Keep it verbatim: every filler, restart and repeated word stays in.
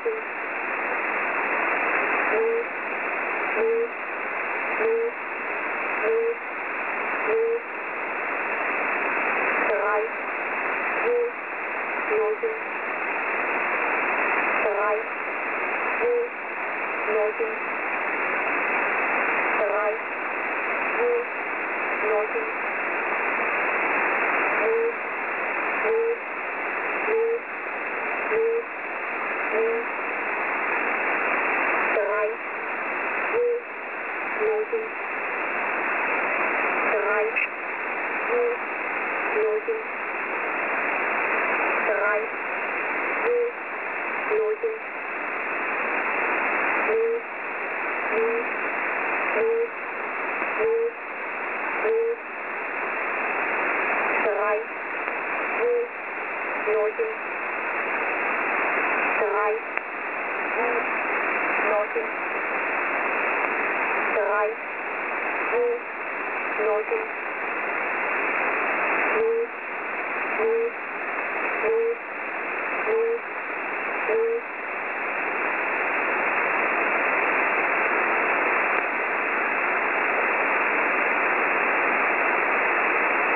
Norton, North, North, North, North, North, drei, North, Norton, drei, North, Norton, drei, North, Norton, North, North, North, North, North, drei, North, Norton, drei, North, Norton, drei, North, Norton, North, North, North, North, North, drei, North, Norton, drei, North, Norton, drei, North, Norton.